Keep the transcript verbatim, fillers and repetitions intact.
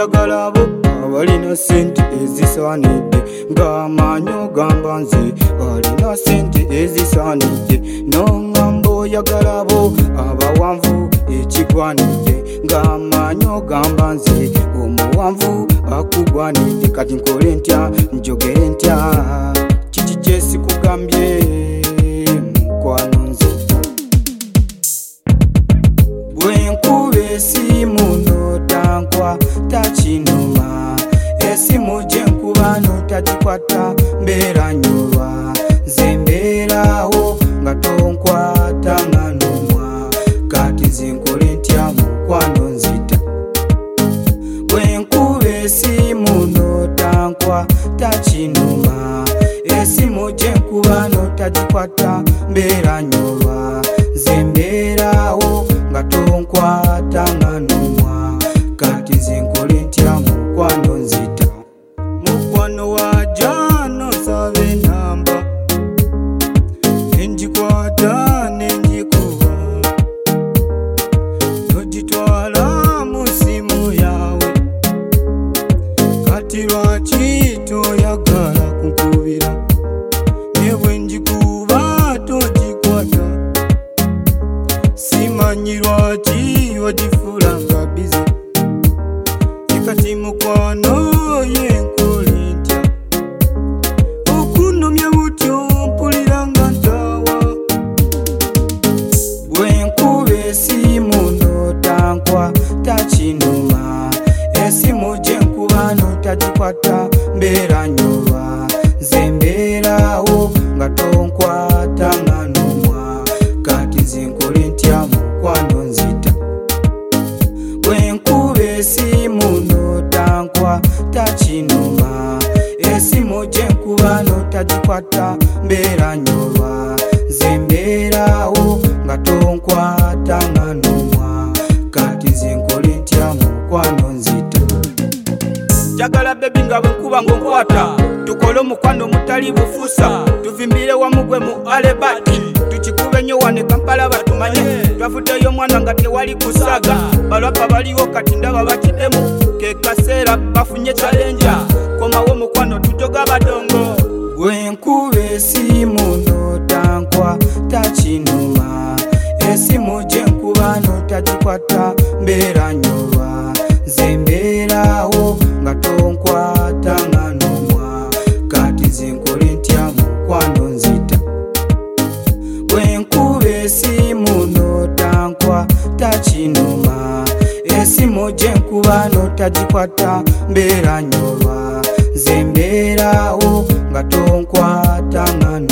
oyagala abo abalina sente ezisaanidde ng'amaanyi ogamba nze alina sente ezisaanidde n'oŋŋamba oyagala abo abawanvu ekigwanidde ng'amaanyi ogamba nze omuwanvu akugwanidde. Kati nkole ntya njogere ntya kiki kyesikugambye mukwano nze bwenkuba esimu notankwa takinuma esimu gyenkuba notagikwata mbeera nyolwa nze mbeerawo nga tonkwata nga numwa. Kati nze nkole ntya mukwano nzita bwenkuba esimu notankwa takinuma esimu gyenkuba notagikwata mbeera nyolwa nze mbeerawo nga tonkwata nga numwa. Kati nze nkole ntya mukwano nzita mukwano wajja nosaba enamba nengikwata nengikuba nogitwala mu simu yawe. Kati lwaki toyagala kunkubira ne bwe ngikuba togikwata simanyi lwaki ogifuula nga bize. Kati mukwano yenkole ntya okunnomya butyo mpulira nga ntaawa bwenkuba esimu notankwa takinuma esimu gyenkuba notagikwata mbeera nyolwa nze mbeerawo nga tonkwata nga numwa. Kati nze nkole ntya mukwano nzita bwenkuba esimu notankwa takinuma esimu gyenkuba notagikwata mbeera nyolwa nze mbeerawo nga tonkwata nga numwa. Kati nze nkole ntya mukwano nzita njagala bebi nga bwenkuba ngonkwata tukole omukwano mutali bufuusa tuvimbire wamu gwe mu alebati tukikube nnyo wane Kampala batumanye twavuddeyo omwana nga tewali kusaga balwapa baliwo kati ndaba bakiddemu ke kaseera bafunye kyalenja komawo mukwano tujoga badongo. Bwenkuba esimu notankwa takinuma esimu gyenkuba notagikwata mbeera nyolwa nze mbeerawo nga tonkwata nga numwa. Kati nze nkole ntya mukwano nzita bwenkuba esimu notankwa takinuma esimu gyenkuba notagikwata mbeera nyolwa nze mbeerawo nga tonkwata nga